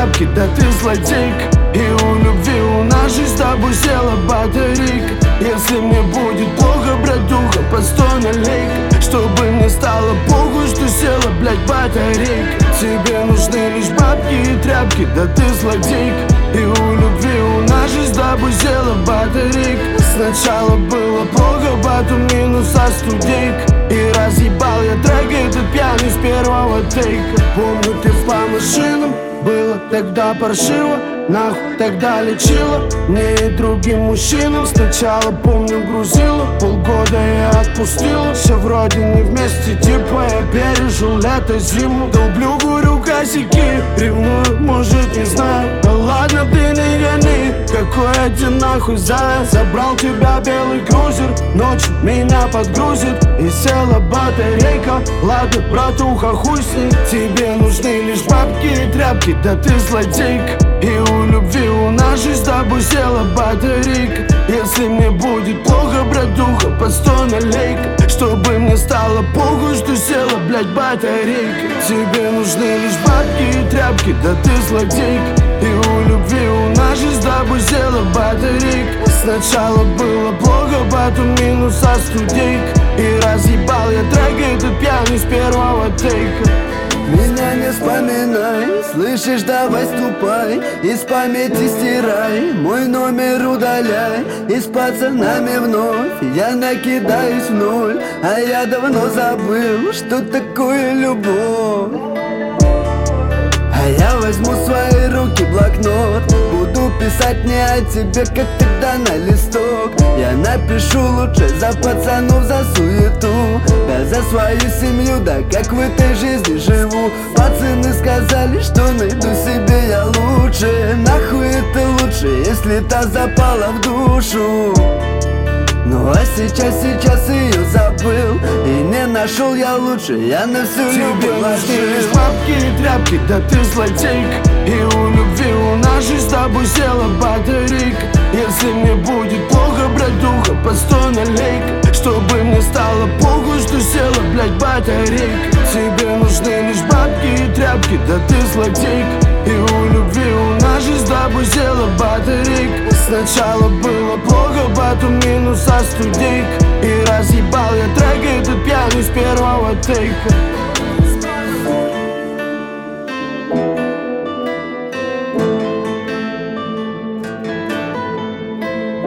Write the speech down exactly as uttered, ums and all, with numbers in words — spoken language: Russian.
тряпки, да ты злодейка. И у любви у нас жизнь с тобой села батарейка. Если мне будет плохо, братуха, постой налейка, чтобы мне стало похуй, что села, блядь, батарейка. Тебе нужны лишь бабки и тряпки, да ты злодейка. И у любви у нас жизнь с тобой села батарейка. Сначала было плохо, потом минус а студейка. И разъебал я трек этот пьяный с первого тейка. Помню, ты по машинам, было тогда паршиво. Нахуй тогда лечила мне и другим мужчинам. Сначала, помню, грузила, полгода я отпустила. Все вроде не вместе, типа я пережил лето, зиму. Долблю, курю косяки, ревную, может, не знаю. Да ладно, ты не гони, какой я тебе нахуй заяц. Забрал тебя белый крузер, ночью меня подгрузит. И села батарейка, ладно, братуха, хуй с ней. Тебе нужны лишь бабки и тряпки, да ты злодейка. И у любви у нас жизнь с тобой села батарейка. Если мне будет плохо, братуха, постой налейка, чтобы мне стало похуй, что села, блядь, батарейка. Тебе нужны лишь бабки и тряпки, да ты злодейка. И у любви у нас жизнь с тобой села батарейка. Сначала было плохо, потом минус а студейка. И разъебал я трек этот пьяный с первого тейка. Меня не вспоминай, слышишь, давай ступай, из памяти стирай, мой номер удаляй. И с пацанами вновь я накидаюсь в ноль, а я давно забыл, что такое любовь. А я возьму в свои руки блокнот, буду писать не о тебе, как тогда на листок. Я напишу лучше за пацанов, за суету, да за свою семью, да как в этой жизни живу. Пацаны сказали, что найду себе я лучше. Нахуй это лучше, если та запала в душу. Ну а сейчас, сейчас ее забыл, и не нашел я лучше, я на всю любовь нужны лишь бабки и тряпки, да ты злодейка. И у любви у нас жизнь с тобой села батарейка. Если мне будет плохо, братуха, постой налейка, чтобы мне стало похуй, что села, блядь, батарейка. Тебе нужны лишь бабки и тряпки, да ты злодейка. И у любви у нас жизнь с тобой села батарейка. Сначала было плохо, потом минус а студейка. И разъебал я трек этот пьяный с первого тейка.